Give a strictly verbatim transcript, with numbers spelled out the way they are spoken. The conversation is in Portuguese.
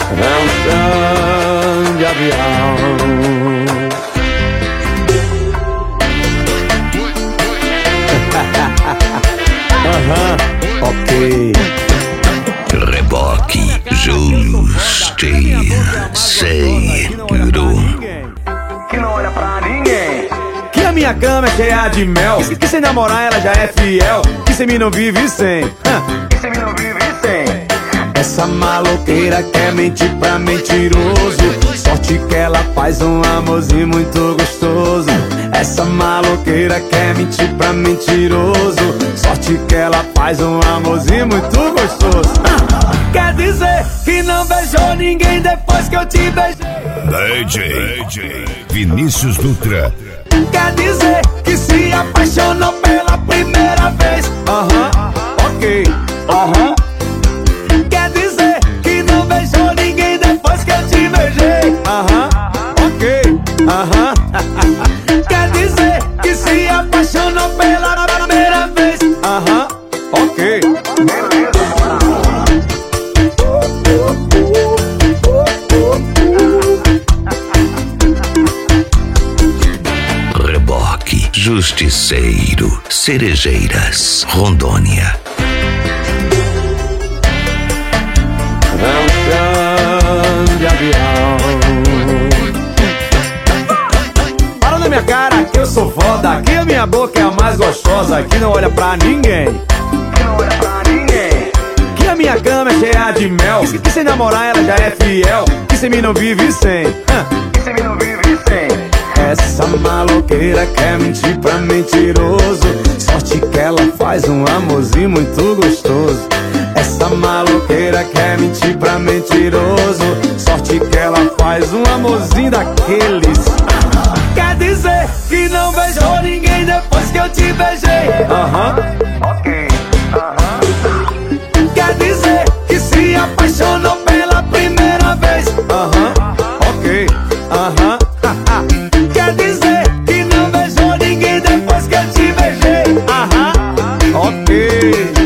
É um chão de avião. Aham, ok. Reboque Justiceiro. Que não olha pra ninguém. Que a minha cama é cheia de mel. Que sem namorar ela já é fiel. Que sem mim não vive sem. Que sem mim não vive sem. Essa maloqueira quer mentir pra mentiroso. Sorte que ela faz um amorzinho muito gostoso. Essa maloqueira quer mentir pra mentiroso. Sorte que ela faz um amorzinho muito gostoso. ah, Quer dizer que não beijou ninguém depois que eu te beijei. D J, D J Vinícius Dutra. Quer dizer que se apaixonou pela primeira vez. Aham, ok, aham. Quer dizer que não beijou ninguém depois que eu te beijei. Aham, ok, aham. Quer dizer que se apaixonou pela primeira vez. Aham, ok, beleza. Reboque Justiceiro, Cerejeiras, Rondônia. É um chão de avião. Para na minha cara que eu sou foda. Aqui a minha boca é a mais gostosa. Que não olha pra ninguém. Que não olha pra ninguém. Que a minha cama é cheia de mel. Que sem namorar ela já é fiel. Que sem mim não vive sem. Que sem mim não vive sem. Essa maloqueira quer mentir pra mentiroso. Sorte que ela faz um amorzinho muito gostoso. Essa maloqueira quer mentir pra mentiroso. Sorte que ela faz um amorzinho daqueles. Quer dizer que não beijou ninguém depois que eu te beijei. Aham, ok, aham. Quer dizer que se apaixonou pela primeira vez. Aham, ok, aham. Quer dizer que não beijou ninguém depois que eu te beijei. Aham, ok.